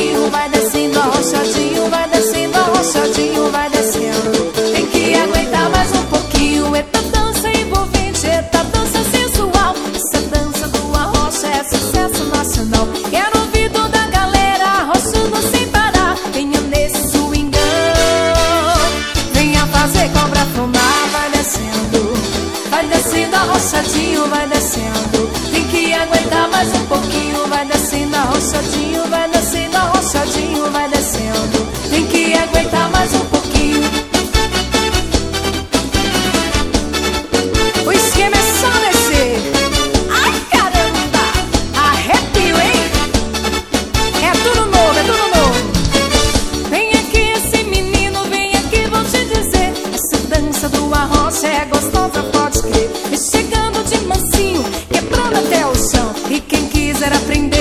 arrochadinho, vai descendo, arrochadinho, vai descendo, arrochadinho, vai descendo. Tem que aguentar mais um pouquinho. Eita dança envolvente, eita dança sensual. Essa dança do arrocha é sucesso nacional. Quero ouvir toda a galera arrochando sem parar. Venha nesse swingão, venha fazer cobra fumar. Vai descendo, arrochadinho, vai descendo. Tem que aguentar mais um pouquinho. Vai descendo, arrochadinho, vai descendo, arrochadinho, vai descendo. Tem que aguentar mais um pouquinho. O esquema é só descer. Ai, caramba, arrepio, hein? É tudo novo, é tudo novo. Vem aqui esse menino, vem aqui, vou te dizer. Essa dança do arrocha é gostosa, pode crer. E chegando de mansinho, quebrando até o chão. E quem quiser aprender,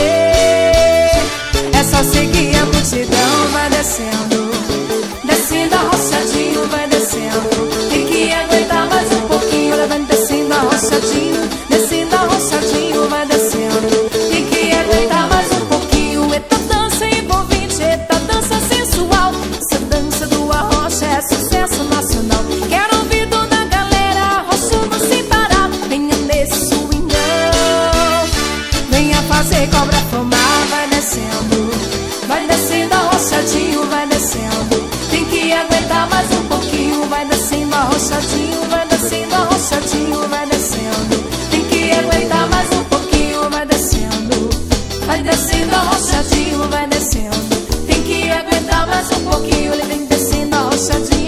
é só seguir a multidão. Vai descendo, descendo, arrochadinho, vai descendo. Tem que aguentar mais um pouquinho. Vai descendo, arrochadinho, descendo, arrochadinho, vai descendo. Tem que aguentar mais um pouquinho. Eita dança envolvente, eita dança sensual. Essa dança do arrocha é sucesso nacional. Quero ouvir toda a galera arrochando sem parar. Venha nesse swingão, venha fazer cobra fumar. Vai descendo, arrochadinho, vai descendo. Tem que aguentar mais um pouquinho. Vai descendo, arrochadinho, vai descendo, arrochadinho, vai descendo. Tem que aguentar mais um pouquinho. Vai descendo, arrochadinho, vai descendo. Tem que aguentar mais um pouquinho. Ele vem descendo, arrochadinho.